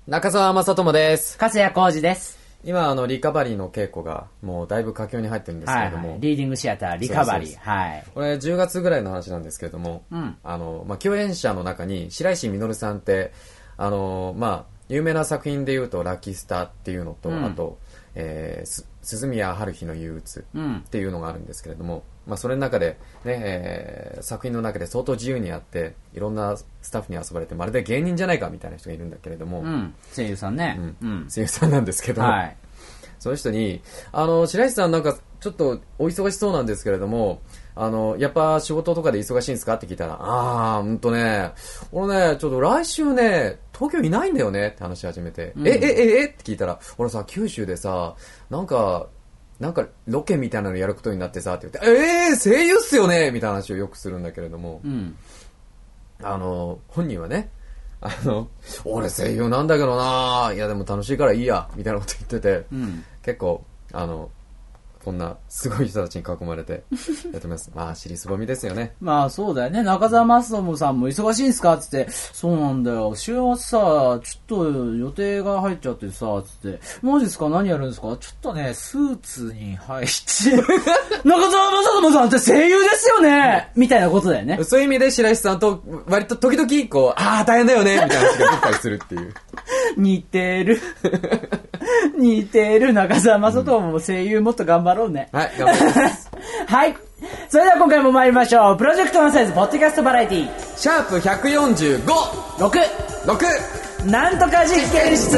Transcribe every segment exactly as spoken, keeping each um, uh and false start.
中澤正智です。 粕谷浩二です。 今あのリカバリーの稽古がもうだいぶ佳境に入ってるんですけれども、はいはい、 リーディングシアターリカバリー、はい、 これじゅうがつぐらいの話なんですけれども、うん、あのまあ、共演者の中に白石稔さんってあの、まあ、有名な作品でいうとラッキースターっていうのと、うん、あと、えー、鈴宮春日の憂鬱っていうのがあるんですけれども、うんまあ、それの中で、ねえー、作品の中で相当自由にやっていろんなスタッフに遊ばれてまるで芸人じゃないかみたいな人がいるんだけれども、 うん、声優さんね、 うんうん、声優さんなんですけど、 はい、 その人にあの白石さんなんかちょっとお忙しそうなんですけれどもあのやっぱ仕事とかで忙しいんですかって聞いたら、あーほんとね俺ねちょっと来週ね東京いないんだよねって話し始めて、うん、ええええって聞いたら、俺さ九州でさなんかなんかロケみたいなのやることになってさって言って、えー、声優っすよねみたいな話をよくするんだけれども、うん、あの本人はねあの俺声優なんだけどないやでも楽しいからいいやみたいなこと言ってて、うん、結構あのこんなすごい人たちに囲まれてやってますまあ尻すぼみですよね。 まあそうだよね。中澤マストモさんも忙しいんすかっつって、そうなんだよ週末さちょっと予定が入っちゃってさつって、マジですか何やるんですか、ちょっとねスーツに入って中澤マストモさんって声優ですよねみたいなことだよね。 そういう意味で白石さんと割と時々こうああ大変だよねみたいな話が出たりするっていう似てる似てる。中澤マストモも声優もっと頑張ろうね。 はい、頑張ります。 はい。それでは今回も参りましょう。プロジェクトワンサイズポッドキャストバラエティー。 シャープひゃくよんじゅうご。 ろく。 ろく。 なんとか実験室。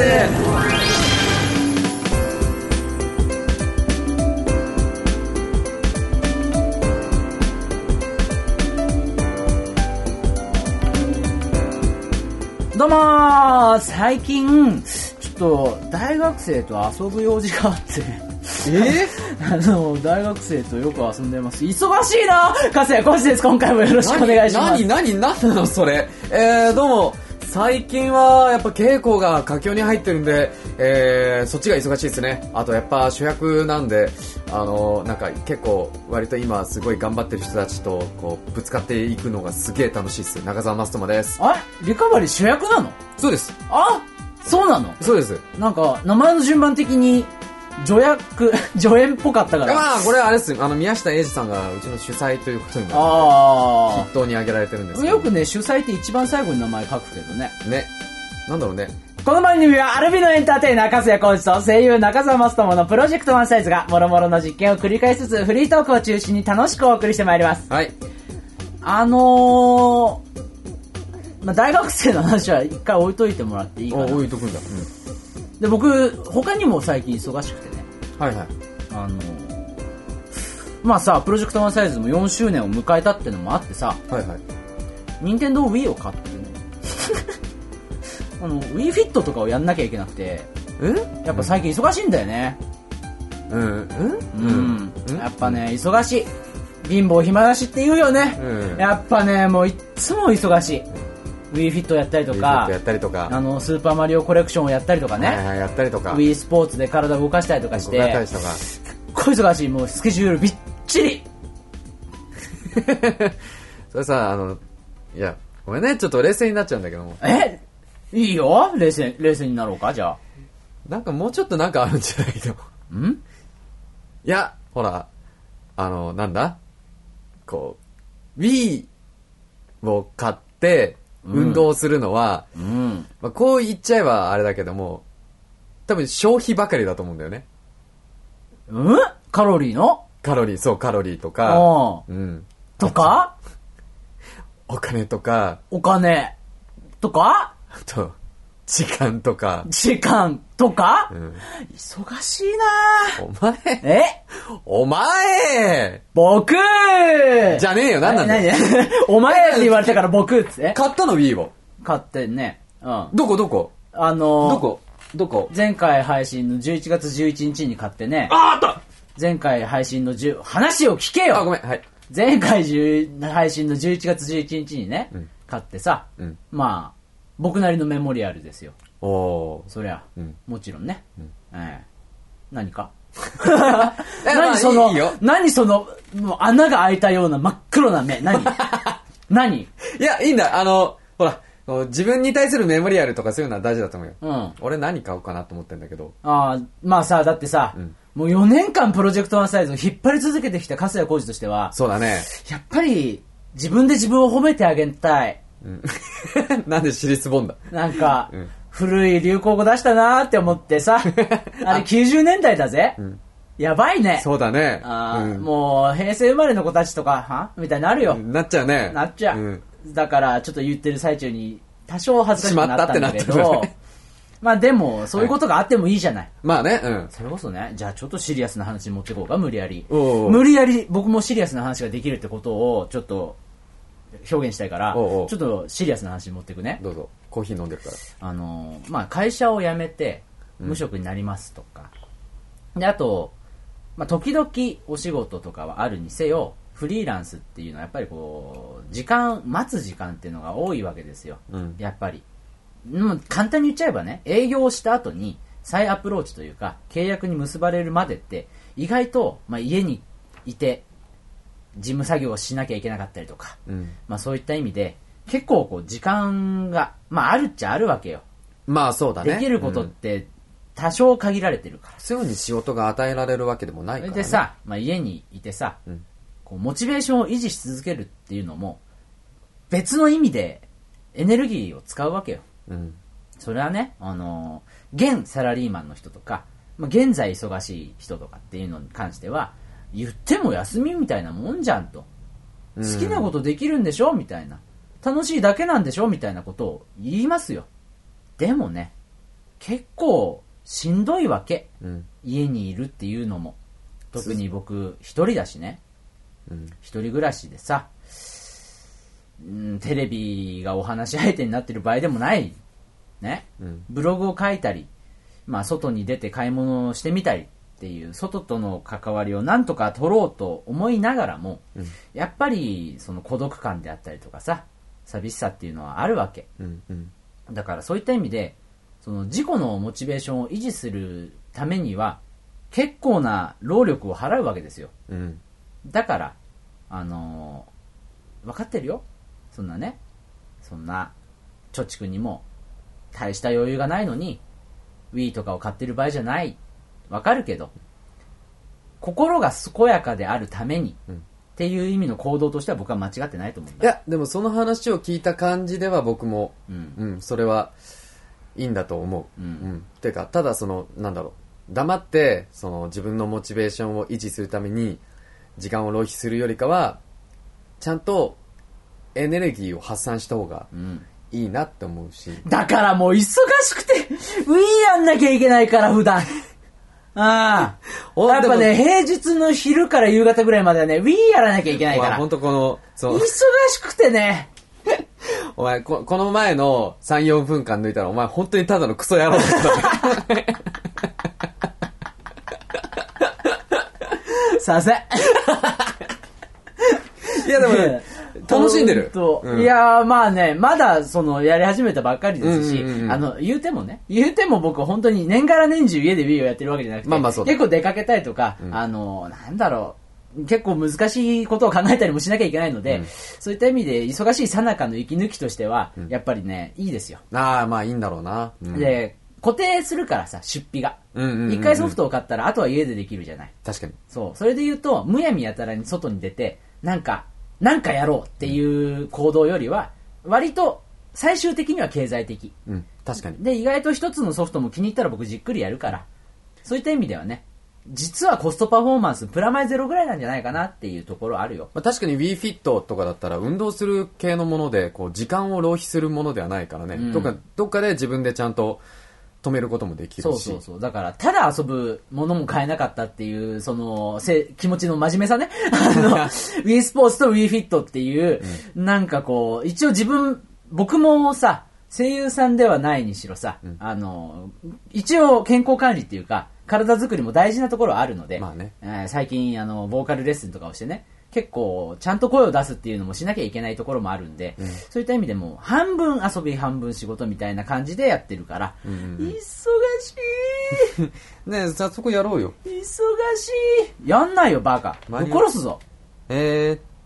どうもー、最近、ちょっと大学生と遊ぶ用事があって。 えあの大学生とよく遊んでます。忙しいな。粕谷浩二です。今回もよろしくお願いします。 何何何なのそれ。えー、どうも最近はやっぱ稽古が佳境に入ってるんで、えー、そっちが忙しいですね。あとやっぱ主役なんであのなんか結構割と今すごい頑張ってる人たちとこうぶつかっていくのがすげえ楽しいです。中澤マストマです。 あリカバリー主役なの？ そうです。 あそうなの？ そうです。 なんか名前の順番的に助役助演っぽかったから。 まあこれはあれです。あの宮下英二さんがうちの主催ということになって筆頭に挙げられてるんですけど、 よくね主催って一番最後に名前書くけどね。 ね。なんだろうね。 この番組はアルビノエンターテイナー粕谷浩二と声優中澤マストモのプロジェクトワンサイズが諸々の実験を繰り返しつつフリートークを中心に楽しくお送りしてまいります。 はい。 あのー、まあ、大学生の話は一回置いといてもらっていいかな。 置いとくんだ。 うん、で僕他にも最近忙しくてね。 はいはい。 あのー、まあさプロジェクトワンサイズもよんしゅうねんを迎えたってのもあってさ、 はいはい。 任天堂 Wii を買ってねあの Wii フィットとかをやんなきゃいけなくて、 えやっぱ最近忙しいんだよね。 うんうん、 うんうん、やっぱね忙しい。貧乏暇なしって言うよね、うん、やっぱねもういっつも忙しい。Wii フィットやったりとか、 やったりとか、 あのスーパーマリオコレクションをやったりとかね、 はいはい、やったりとか、 Wii スポーツで体を動かしたりとかして、 動かしたりとか、 すっごい忙しい。もうスケジュールびっちりそれさあのいやごめんねちょっと冷静になっちゃうんだけども。 えいいよ冷静冷静になろうか。じゃあなんかもうちょっとなんかあるんじゃないの？ん？いやほらあのなんだこう Wii を買って運動するのは、うんうんまあ、こう言っちゃえばあれだけども多分消費ばかりだと思うんだよね。 うん？カロリーの？ カロリーそうカロリーとか、うん、 とかお金とかお金とかあと時間とか時間とか、うん、忙しいな。 お前えお前僕じゃねえよ。なんなんだよお前って言われたから僕っつって買ったの Wii を買ってね、うん、 どこどこあのー、 どこどこ前回配信のじゅういちがつじゅういちにちに買ってね。 ああった前回配信のじゅう話を聞けよ。 あごめんはい前回配信のじゅういちがつじゅういちにちにね、うん、買ってさ、うん、まあ僕なりのメモリアルですよ。 おそりゃ、うん、もちろんね、うんえー、何か何そのいいよ何そのもう穴が開いたような真っ黒な目何何いやいいんだあのほら自分に対するメモリアルとかそういうのは大事だと思うよ。 うん。 俺何買おうかなと思ってんだけど。 ああ、まあさ、だってさ、うん、もうよねんかんプロジェクトワンサイズを引っ張り続けてきた粕谷浩二としては、 そうだね。 やっぱり、自分で自分を褒めてあげたい。 うん、なんで尻つぼんだ。 なんか、うん、古い流行語出したなーって思ってさ、あれきゅうじゅうねんだいだぜ。うん、やばいね。 そうだね。 あ、うん、もう、平成生まれの子たちとか、はみたいになるよ。 なっちゃうね。 なっちゃう。うんだからちょっと言ってる最中に多少恥ずかしくなったんだけど、まあでもそういうことがあってもいいじゃない。 まあね、うん。 それこそね、じゃあちょっとシリアスな話に持っていこうか、無理やり。無理やり僕もシリアスな話ができるってことをちょっと表現したいから、おうおうちょっとシリアスな話に持っていくね。 どうぞ。コーヒー飲んでるから。 あのー、まあ会社を辞めて無職になりますとか。うん、で、あと、まあ時々お仕事とかはあるにせよ、フリーランスっていうのはやっぱりこう時間待つ時間っていうのが多いわけですよ、うん、やっぱりもう簡単に言っちゃえばね営業をした後に再アプローチというか契約に結ばれるまでって意外と、まあ、家にいて事務作業をしなきゃいけなかったりとか、うんまあ、そういった意味で結構こう時間が、まあ、あるっちゃあるわけよ。 まあそうだね。 できることって多少限られてるから、うん、 すぐに仕事が与えられるわけでもないからね。 でさ、まあ、家にいてさ、うんモチベーションを維持し続けるっていうのも別の意味でエネルギーを使うわけよ、うん、それはね、あのー、現サラリーマンの人とか、まあ、現在忙しい人とかっていうのに関しては言っても休みみたいなもんじゃんと、うん、好きなことできるんでしょみたいな、楽しいだけなんでしょみたいなことを言いますよ。でもね結構しんどいわけ、うん、家にいるっていうのも特に僕一人だしね、うん、一人暮らしでさ、うん、テレビがお話し相手になってる場合でもないね、うん、ブログを書いたり、まあ、外に出て買い物をしてみたりっていう外との関わりをなんとか取ろうと思いながらも、うん、やっぱりその孤独感であったりとかさ寂しさっていうのはあるわけ、うんうん、だからそういった意味でその自己のモチベーションを維持するためには結構な労力を払うわけですよ、うんだから、あのー、分かってるよ。そんなね、そんな、貯蓄にも大した余裕がないのに、Wii とかを買ってる場合じゃない。分かるけど、心が健やかであるために、うん、っていう意味の行動としては僕は間違ってないと思うんだ。 いや、でもその話を聞いた感じでは僕も、うん、うん、それはいいんだと思う。うん。うん、ていうか、ただその、なんだろう、黙って、その自分のモチベーションを維持するために、時間を浪費するよりかはちゃんとエネルギーを発散した方がいいなって思うし、 うん、だからもう忙しくて Wii やんなきゃいけないから普段ああやっぱね平日の昼から夕方ぐらいまではね Wii やらなきゃいけないから本当このそう忙しくてねお前 こ, この前の さん,よん 分間抜いたらお前本当にただのクソ野郎だったねさせいやでも、ね、楽しんでる、 うん、いやまあねまだそのやり始めたばっかりですし、うんうんうん、あの言うてもね言うても僕本当に年がら年中家で Wii をやってるわけじゃなくて、まあまあそう結構出かけたりとか、うん、あのなんだろう結構難しいことを考えたりもしなきゃいけないので、うん、そういった意味で忙しい最中の息抜きとしては、うん、やっぱりねいいですよ。 ああまあいいんだろうな、 うん、で固定するからさ出費が、うんうんうんうん、一回ソフトを買ったらあとは家でできるじゃない。 確かにそうそれで言うとむやみやたらに外に出てなんかなんかやろうっていう行動よりは割と最終的には経済的、 うん、確かにで意外と一つのソフトも気に入ったら僕じっくりやるからそういった意味ではね実はコストパフォーマンスプラマイゼロぐらいなんじゃないかなっていうところあるよ、 まあ、確かに Wii Fit とかだったら運動する系のものでこう時間を浪費するものではないからね、うん、どっかどっかで自分でちゃんと止めることもできるしそうそうそうだからただ遊ぶものも買えなかったっていうそのせ気持ちの真面目さねあの Wii スポーツと Wii Fit っていう、うん、なんかこう一応自分僕もさ声優さんではないにしろさ、うん、あの一応健康管理っていうか体作りも大事なところはあるので、まあねえー、最近あのボーカルレッスンとかをしてね結構ちゃんと声を出すっていうのもしなきゃいけないところもあるんで、うん、そういった意味でも半分遊び半分仕事みたいな感じでやってるから、うんうん、忙しいねえ早速やろうよ。 忙しいやんないよバカぶっ殺すぞ。 えー、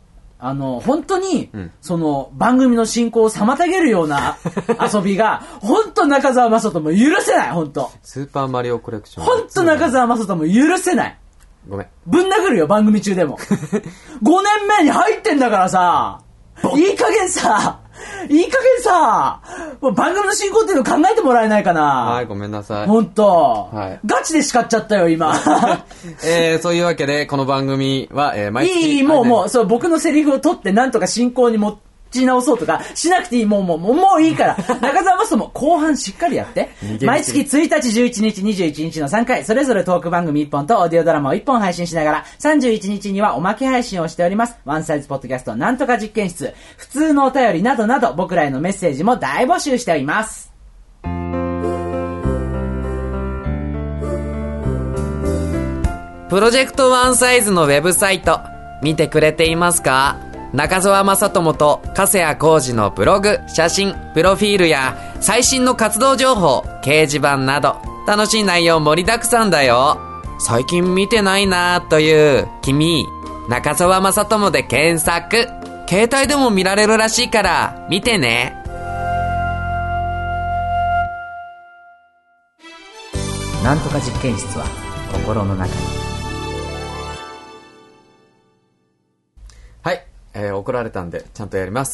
あの、本当に、 うん、 その、番組の進行を妨げるような遊びが、本当中澤まさとも許せない、本当。 スーパーマリオコレクション。 本当中澤まさとも許せない。 ごめん。 ぶん殴るよ、番組中でも。ごねんめに入ってんだからさ、いい加減さ、いい加減さ、もう番組の進行っていうの考えてもらえないかな。 はい、ごめんなさい。 ほんと。 はい。 ガチで叱っちゃったよ、今。 えー、そういうわけで、この番組は、えー、毎月。 いい、もうもう、そう、僕のセリフを取ってなんとか進行に持って、直そうとかしなくていい。もうもうもうもういいから中澤マストも後半しっかりやって毎月ついたちじゅういちにちにじゅういちにちのさんかいそれぞれトーク番組いっぽんとオーディオドラマをいっぽん配信しながらさんじゅういちにちにはおまけ配信をしております。ワンサイズポッドキャストなんとか実験室普通のお便りなどなど僕らへのメッセージも大募集しております。 プロジェクトワンサイズのウェブサイト見てくれていますか？中澤正智と加瀬谷浩二のブログ、写真、プロフィールや最新の活動情報、掲示板など楽しい内容盛りだくさんだよ。最近見てないなーという君、中澤正智で検索。携帯でも見られるらしいから見てね。 なんとか実験室は心の中に。 はい。えー、怒られたんで、ちゃんとやります。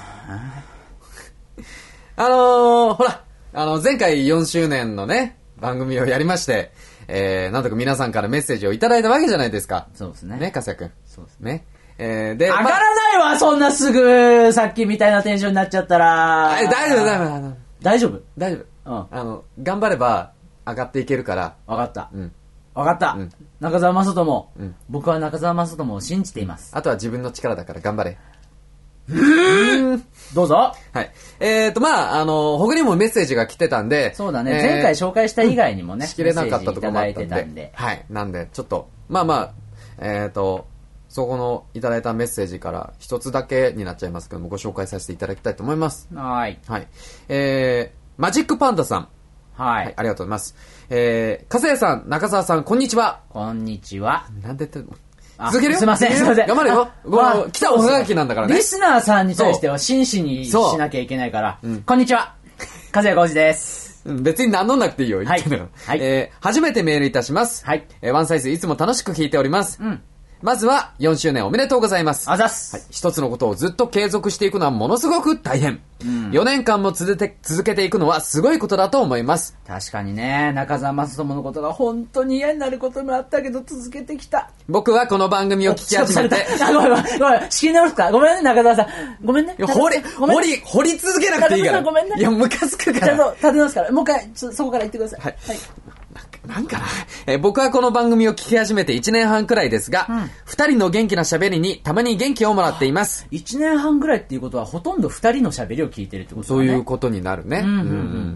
あのー、ほら、あの、前回よんしゅうねんのね、番組をやりまして、えー、なんとか皆さんからメッセージをいただいたわけじゃないですか。 そうですね。 ね、かすやくん。 そうですね。ね。えー、で、 上がらないわ、ま、そんなすぐ、さっきみたいなテンションになっちゃったら。 え、大丈夫、大丈夫、 大丈夫大丈夫。 うん。 あの、頑張れば、上がっていけるから。 わかった。 うん。 わかった。うん、中澤正智、 うん。僕は中澤正智を信じています。 あとは自分の力だから頑張れ。 うーん。どうぞ。 はい。えーと、まあ、あの、他にもメッセージが来てたんで。 そうだね。えー、前回紹介した以外にもね。 しきれなかったところもあったんで。 いただいてたんで。 はい。なんで、ちょっと、まあまあ、えーと、そこのいただいたメッセージから一つだけになっちゃいますけども、ご紹介させていただきたいと思います。 はい。 はい。えー、マジックパンダさん。 はい。 はい、ありがとうございます。えー、かせやさん、中澤さん、こんにちは。 こんにちは。 なんでって、続けるよ。 すいません、すいません。 頑張るよ。まあ、来たおはがきなんだからね。 リスナーさんに対しては真摯にしなきゃいけないから。うん、こんにちは。かせやこうじです。 別に名乗んなくていいよ、言ってんだから。 はい。 えー、初めてメールいたします。 はい。 えー、ワンサイズいつも楽しく聞いております。 うん。 まずはよんしゅうねんおめでとうございます。 あざっす。 はい。一つのことをずっと継続していくのはものすごく大変。うん、よねんかんも続けて、続けていくのはすごいことだと思います。 確かにね、中澤正智のことが本当に嫌になることもあったけど続けてきた。 僕はこの番組を聞き始めて。 あ、ごめんごめん、ごめん、仕切り直すか。ごめんね、中澤さん。ごめんね。 掘り、掘り、掘り続けなくていいから。 ごめんね。 いや、ムカつくから。 ちゃんと立て直すから。もう一回、そこから言ってください。 はい。はい。なんかな、えー、僕はこの番組を聞き始めていちねんはんくらいですが、うん、ふたりの元気な喋りにたまに元気をもらっています。 いちねんはんくらいっていうことはほとんどふたりの喋りを聞いてるってことだね。 そういうことになるね。うんうんうん、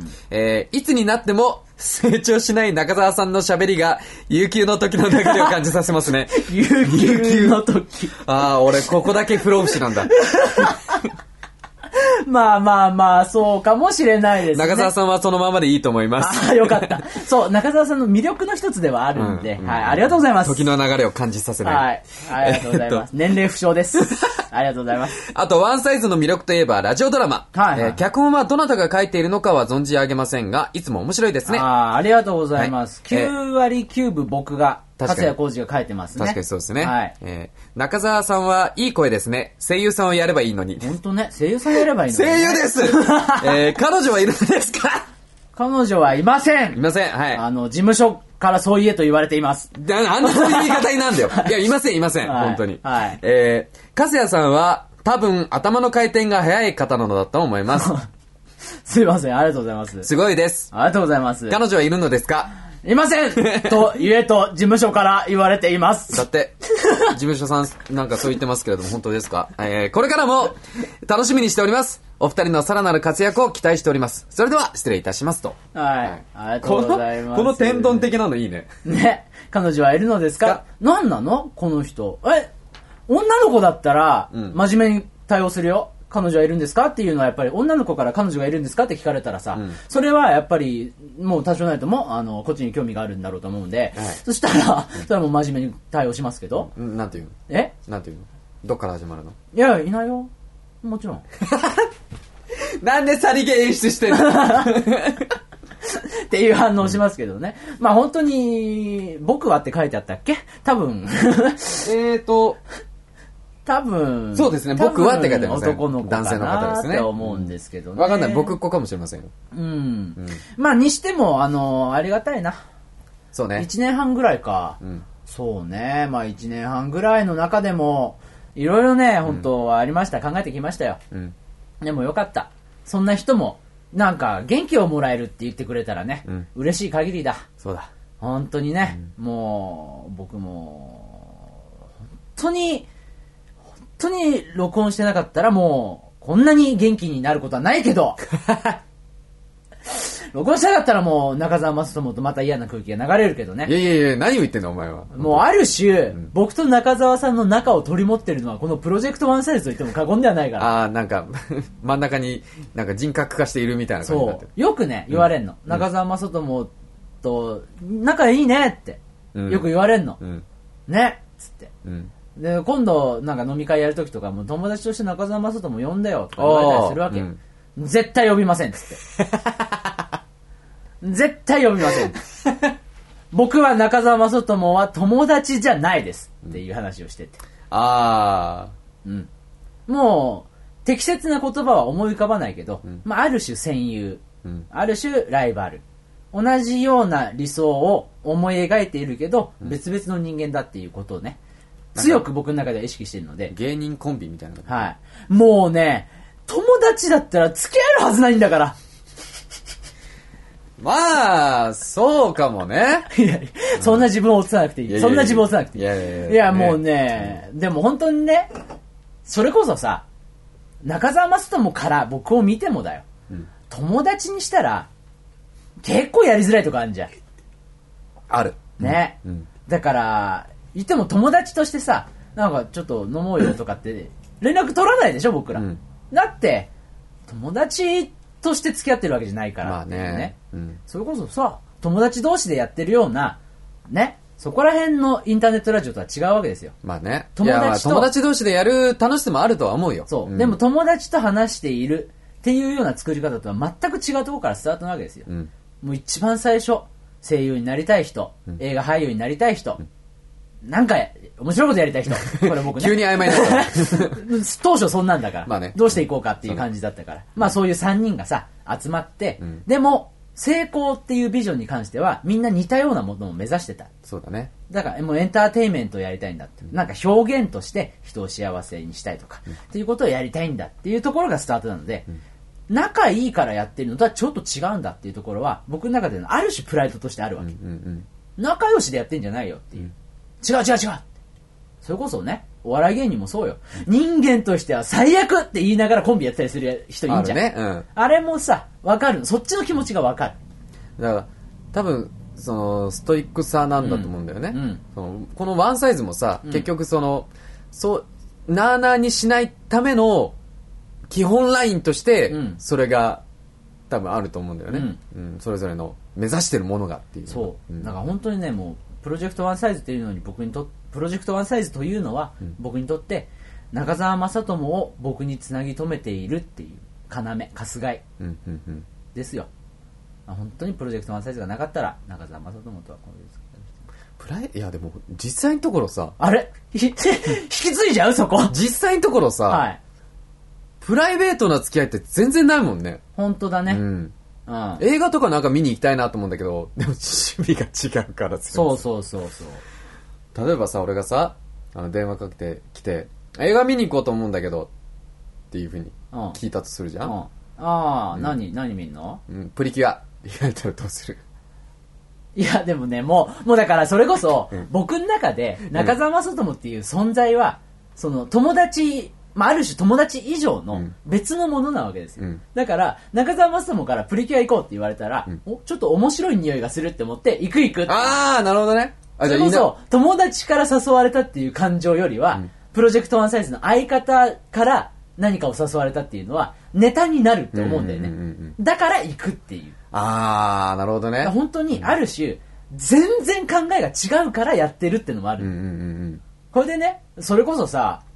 えー、いつになっても成長しない中澤さんの喋りが有給の時の流れを感じさせますね。 有給の時。 ああ、俺ここだけ不老不死なんだ。 まあまあまあ、そうかもしれないですね。 中澤さんはそのままでいいと思います。 ああ、よかった。そう、中澤さんの魅力の一つではあるんで、うんうん、はい、ありがとうございます。 時の流れを感じさせない。 はい、ありがとうございます。年齢不詳です。ありがとうございます。 あと、ワンサイズの魅力といえば、ラジオドラマ。はい、はい、えー、脚本はどなたが書いているのかは存じ上げませんが、いつも面白いですね。 ああ、ありがとうございます。はい、きゅうわりきゅうぶ僕が、加瀬谷浩二が書いてますね。 確かにそうですね。 はい。 えー、中澤さんはいい声ですね。声優さんをやればいいのに。 本当ね。声優さんやればいいのに、ね。 声優です。えー、彼女はいるんですか？ 彼女はいません。 いません。はい。 あの、事務所からそう言えと言われています。 な、なんでそういう言い方になんだよ。いや、いません、いません。はい、本当に。 はい。 えー、加瀬谷さんは多分頭の回転が速い方なのだと思います。 すいません。ありがとうございます。 すごいです。 ありがとうございます。 彼女はいるのですか？ いませんと言えと事務所から言われています。 だって事務所さんなんかそう言ってますけれども本当ですか？えー、これからも楽しみにしております。お二人のさらなる活躍を期待しております。それでは失礼いたしますと。 はい、はい、ありがとうございます。 この、この天丼的なのいいね。 ね、彼女はいるのですか？何なのこの人。え、女の子だったら真面目に対応するよ。彼女はいるんですかっていうのはやっぱり女の子から彼女がいるんですかって聞かれたらさ、うん、それはやっぱりもう多少ないともあのこっちに興味があるんだろうと思うんで、はい、そしたらそれはもう真面目に対応しますけど、 なんていうの？ え？ なんていうの？ どっから始まるの？ いや、いないよ。もちろん。 なんでさりげ演出してんのっていう反応しますけどね。まあ本当に、僕はって書いてあったっけ？多分。 えーと、 多分。 そうですね、僕はって書いてありますね。 男の子か男性の方ですね。 なって思うんですけどね。 わかんない、僕っ子かもしれませんよ。 うん。うん、まあにしても、あの、ありがたいな。 そうね。 いちねんはんぐらいか。 うん、 そうね。まあいちねんはんぐらいの中でも、いろいろね、本当ありました。考えてきましたよ。うん。でもよかった。そんな人も、なんか元気をもらえるって言ってくれたらね、うん、嬉しい限りだ。 そうだ。 本当にね、うん、もう、僕も、本当に、本当に録音してなかったらもう、こんなに元気になることはないけど、録音したかったらもう中澤正人とまた嫌な空気が流れるけどね。 いやいやいや、何を言ってんのお前は。 もうある種、うん、僕と中澤さんの仲を取り持ってるのはこのプロジェクトワンサイズと言っても過言ではないから。 ああ、なんか真ん中になんか人格化しているみたいな感じになってる。 そう。よくね、言われんの。うん、中澤正人と仲いいねって、うん、よく言われんの。うん、ねっつって。うん、で、今度なんか飲み会やるときとかも友達として中澤正人も呼んだよとか言われたりするわけ。うん、絶対呼びませんっつって。絶対呼びません。僕は中澤正人は友達じゃないですっていう話をしてて。 ああ。 うん。もう、適切な言葉は思い浮かばないけど、うん、まあ、ある種戦友、うん、ある種ライバル。同じような理想を思い描いているけど、うん、別々の人間だっていうことをね、強く僕の中では意識しているので。 芸人コンビみたいな。 はい。もうね、友達だったら付き合えるはずないんだから。 まあ、そうかもね。 いやいや、そんな自分を落とさなくていい。いやいやいやそんな自分を落とさなくていい。いやいやいや、いやもうね、うん、でも本当にね、それこそさ、中澤正人から僕を見てもだよ。うん、友達にしたら、結構やりづらいとこあるじゃん。 ある。 ね。うん、だから、言っても友達としてさ、なんかちょっと飲もうよとかって連絡取らないでしょ、僕ら。うん、だって、友達として付き合ってるわけじゃないから、ね。まあね。うん、それこそさ、友達同士でやってるような、ね、そこら辺のインターネットラジオとは違うわけですよ。 まあね。友達と。友達同士でやる楽しさもあるとは思うよ。 そう。うん、でも友達と話しているっていうような作り方とは全く違うところからスタートなわけですよ。うん、もう一番最初、声優になりたい人、うん、映画俳優になりたい人、うん、なんか面白いことやりたい人、これ僕ね。 急に曖昧になった。 当初そんなんだから、 まあね、 どうしていこうかっていう感じだったから。ね、まあそういうさんにんがさ、集まって、うん、でも、成功っていうビジョンに関してはみんな似たようなものを目指してた。 そうだね。 だからもうエンターテインメントをやりたいんだって、うん、なんか表現として人を幸せにしたいとか、うん、っていうことをやりたいんだっていうところがスタートなので、うん、仲いいからやってるのとはちょっと違うんだっていうところは僕の中でのある種プライドとしてあるわけ。うんうんうん、仲良しでやってんじゃないよっていう。うん、違う違う違う。それこそね、お笑い芸人もそうよ。人間としては最悪って言いながらコンビやってたりする人いいんじゃん。あるね。うん、あれもさ、わかる。そっちの気持ちがわかる。 だから多分そのストイックさなんだと思うんだよね。うんうん、そのこのワンサイズもさ、うん、結局そのそうなーなーにしないための基本ラインとしてそれが多分あると思うんだよね。うんうん、それぞれの目指してるものがっていう。 そう。うん、だから本当にね、もうプロジェクトワンサイズっていうのに僕にとプロジェクトワンサイズというのは、うん、僕にとって中澤正人を僕につなぎ止めているっていう要、かすがいですよ。本当にプロジェクトワンサイズがなかったら中澤正人とはこれですプライいやでも実際のところさあれ引き継いじゃうそこ実際のところさ、はい、プライベートな付き合いって全然ないもんね。 本当だね、うんうん、映画とかなんか見に行きたいなと思うんだけどでも趣味が違うからそうそうそうそう例えばさ俺がさあの電話かけてきて映画見に行こうと思うんだけどっていう風に聞いたとするじゃん、うん、 ああ、うん、何何見んの、 うん、プリキュア言われたらどうする？ いやでもねもうもうだからそれこそ、うん、僕の中で中澤正人っていう存在は、うん、その友達、まあ、ある種友達以上の別のものなわけですよ、うん、だから中澤正人からプリキュア行こうって言われたら、うん、おちょっと面白い匂いがするって思って行く行くって。 ああなるほどね。 あそれこそ友達から誘われたっていう感情よりは、うん、プロジェクトワンサイズの相方から何かを誘われたっていうのはネタになるって思うんだよね、うんうんうんうん、だから行くっていう。 ああなるほどね。 本当にある種、うん、全然考えが違うからやってるってのもある、うんうんうん、これでねそれこそさ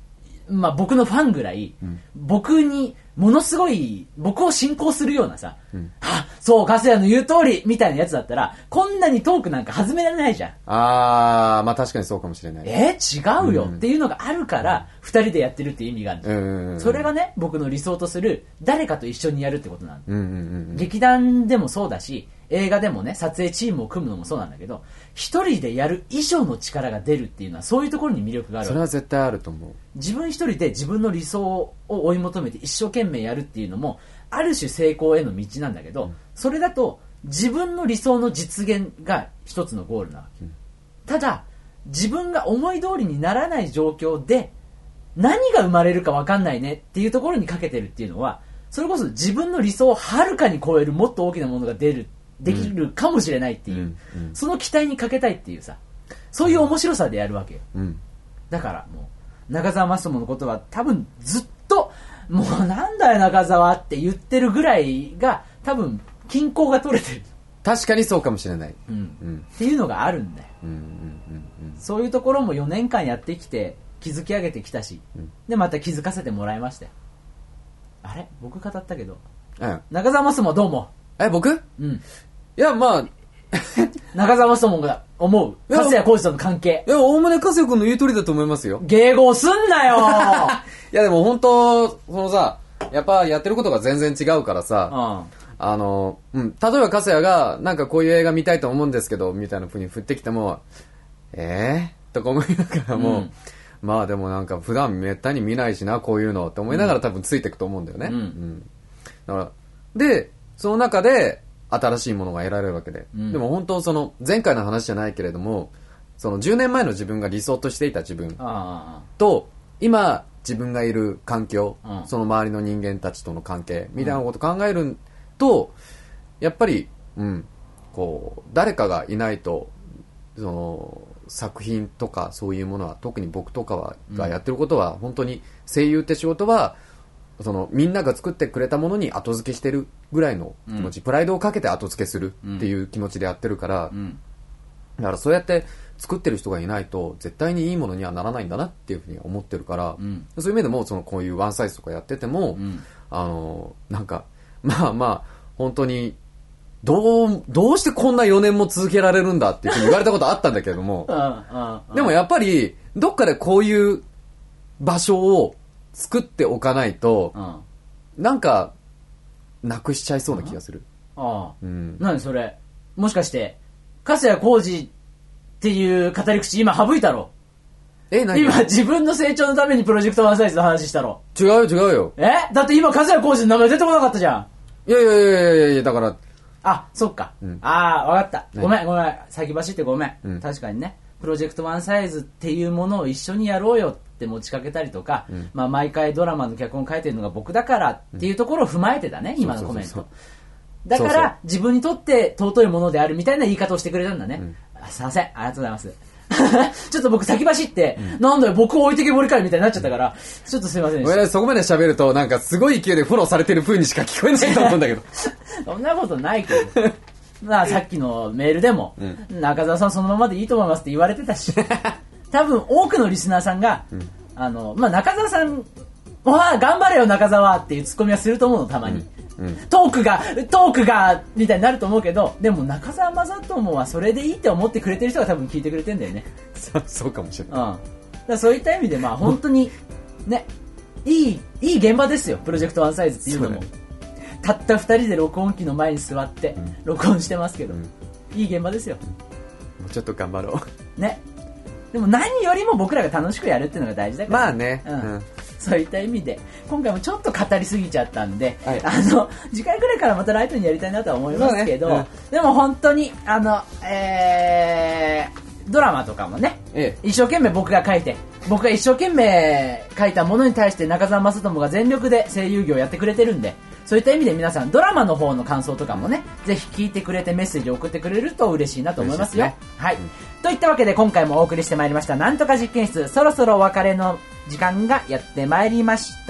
まあ僕のファンぐらい、うん、僕にものすごい僕を信仰するようなさ、うん、あ、そう粕谷の言う通りみたいなやつだったらこんなにトークなんか始められないじゃん。 あー、まあ確かにそうかもしれない。 えー、違うよっていうのがあるから二、うん、人でやってるっていう意味があるんですよ、うんうんうん、それがね僕の理想とする誰かと一緒にやるってことなんだ、うんうんうん、劇団でもそうだし映画でもね撮影チームを組むのもそうなんだけど一人でやる以上の力が出るっていうのはそういうところに魅力がある。 それは絶対あると思う。 自分一人で自分の理想を追い求めて一生懸命やるっていうのもある種成功への道なんだけど、うん、それだと自分の理想の実現が一つのゴールなわけ、うん、ただ自分が思い通りにならない状況で何が生まれるか分かんないねっていうところにかけてるっていうのはそれこそ自分の理想をはるかに超えるもっと大きなものが出るできるかもしれないっていう、うんうん、その期待にかけたいっていうさそういう面白さでやるわけよ、うん、だからもう中澤マストモのことは多分ずっともうなんだよ中澤って言ってるぐらいが多分均衡が取れてる。 確かにそうかもしれない、 うんうん、っていうのがあるんだよ、うんうんうんうん、そういうところもよねんかんやってきて築き上げてきたし、うん、でまた気づかせてもらいましたよ。あれ僕語ったけど、うん、中澤マストモはどう思う？ え僕？ うん。 いやまあ中澤マストモが思う粕谷浩二との関係。 いやおおむね粕谷君の言う通りだと思いますよ。 迎合すんなよいやでも本当そのさやっぱやってることが全然違うからさ、うんあの、うん、例えば粕谷がなんかこういう映画見たいと思うんですけどみたいな風に振ってきてもえーとか思いながらも、うん、まあでもなんか普段めったに見ないしなこういうのって思いながら多分ついていくと思うんだよね、うんうん、だからでその中で新しいものが得られるわけで、うん、でも本当その前回の話じゃないけれどもそのじゅうねんまえの自分が理想としていた自分と今自分がいる環境、うん、その周りの人間たちとの関係みたいなことを考えるとやっぱり、うん、こう誰かがいないとその作品とかそういうものは特に僕とかは、うん、がやってることは本当に声優って仕事はそのみんなが作ってくれたものに後付けしてるぐらいの気持ち、うん、プライドをかけて後付けするっていう気持ちでやってるから、うん、だからそうやって作ってる人がいないと絶対にいいものにはならないんだなっていうふうに思ってるから、うん、そういう意味でもそのこういうワンサイズとかやってても、うん、あのなんかまあまあ本当にどうどうしてこんなよねんも続けられるんだっていうふうに言われたことあったんだけどもでもやっぱりどっかでこういう場所を作っておかないと、うん、なんかなくしちゃいそうな気がする。 ああ、うん、何それもしかして粕谷浩二っていう語り口今省いたろ。 え何今自分の成長のためにプロジェクトワンサイズの話したろ。 違うよ違うよ。 えだって今粕谷浩二の名前出てこなかったじゃん。 いやいやいやいやいやだからあそっか、うん、ああ分かったごめんごめん先走ってごめん、うん、確かにねプロジェクトワンサイズっていうものを一緒にやろうよって持ちかけたりとか、うんまあ、毎回ドラマの脚本書いてるのが僕だからっていうところを踏まえてだね、うん、今のコメントそうそうそうだからそうそう自分にとって尊いものであるみたいな言い方をしてくれたんだね、うん、あすいませんありがとうございますちょっと僕先走って、うん、なんだよ僕を置いてけぼりかいみたいになっちゃったからちょっとすいませんでした。 そこまで喋るとなんかすごい勢いでフォローされてる風にしか聞こえないと思うんだけどそんなことないけどまあさっきのメールでも、うん、中澤さんそのままでいいと思いますって言われてたし多分多くのリスナーさんが、うんあのまあ、中澤さんわ頑張れよ中澤っていうツッコミはすると思うのたまに、うんうん、トークがトークがみたいになると思うけどでも中澤正智はそれでいいって思ってくれてる人が多分聞いてくれてんだよねそ, そうかもしれない、うん、だからそういった意味でまあ本当にねいいいい現場ですよプロジェクトワンサイズっていうのもたったふたりで録音機の前に座って録音してますけど、うん、いい現場ですよ。 もうちょっと頑張ろうね。でも何よりも僕らが楽しくやるっていうのが大事だからまあね、 うんうん、そういった意味で今回もちょっと語りすぎちゃったんで、はい、あの次回ぐらいからまたライトにやりたいなとは思いますけど、ねうん、でも本当にあの、えー、ドラマとかもね、ええ、一生懸命僕が書いて僕が一生懸命書いたものに対して中澤正智が全力で声優業をやってくれてるんでそういった意味で皆さんドラマの方の感想とかもねぜひ聞いてくれてメッセージを送ってくれると嬉しいなと思いますよ、ねはい、うん、といったわけで今回もお送りしてまいりましたなんとか実験室そろそろお別れの時間がやってまいりました、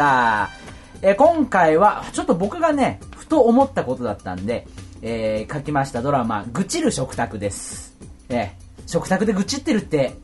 えー、今回はちょっと僕がねふと思ったことだったんで、えー、書きましたドラマ愚痴る食卓です、えー、食卓で愚痴ってるって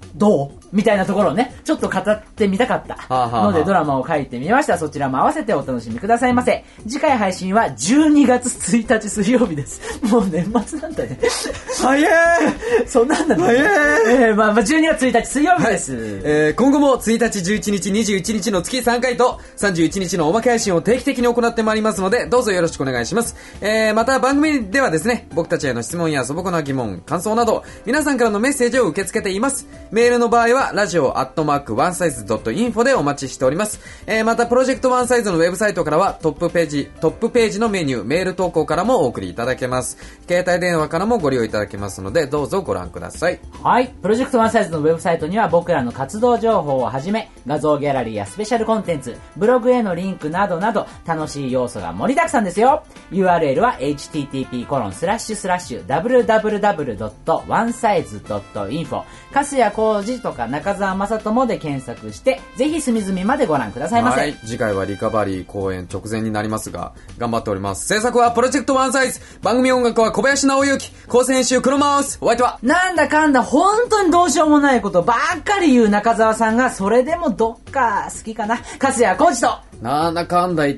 どうみたいなところをね、ちょっと語ってみたかったはあはあはあのでドラマを書いてみました。そちらも合わせてお楽しみくださいませ。次回配信はじゅうにがつついたち水曜日です。もう年末なんだね。 早いそんなんだね。 早いえー、まあ、まあ、じゅうにがつついたち水曜日です。はい、 えー、今後もついたち、じゅういちにち、にじゅういちにちの月さんかいとさんじゅういちにちのおまけ配信を定期的に行ってまいりますので、どうぞよろしくお願いします。えー、また番組ではですね、僕たちへの質問や素朴な疑問、感想など、皆さんからのメッセージを受け付けています。メールの場合は、ラジオアットマークワンサイズドットインフォでお待ちしております。えー、また、プロジェクトワンサイズのウェブサイトからは、トップページ、トップページのメニュー、メール投稿からもお送りいただけます。携帯電話からもご利用いただけますので、どうぞご覧ください。 はい。プロジェクトワンサイズのウェブサイトには僕らの活動情報をはじめ、画像ギャラリーやスペシャルコンテンツ、ブログへのリンクなどなど、楽しい要素が盛りだくさんですよ。ユーアールエル は エイチティーティーピーコロンスラッシュスラッシュダブリューダブリューダブリュードットワンサイズドットインフォ、粕谷浩二とか中澤正智で検索して、ぜひ隅々までご覧くださいませ。 はい。次回はリカバリー公演直前になりますが、頑張っております。制作はプロジェクトワンサイズ。番組音楽は小林直之。構成編集黒マウス。お相手はなんだかんだ本当にどうしようもないことばっかり言う中澤さんが、それでもどっか好きかな。粕谷浩二と。 なんだかんだ言って、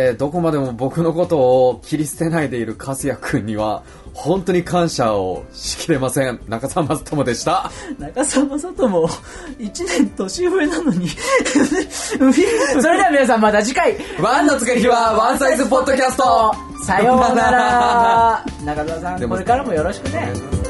どこまでも僕のことを切り捨てないでいる粕谷くんには、本当に感謝をしきれません。中澤正智でした。 中澤正智、一年年上なのに。それでは皆さんまた次回。 ワンのつく日はワンサイズポッドキャスト。 さようなら。中澤さん、これからもよろしくね。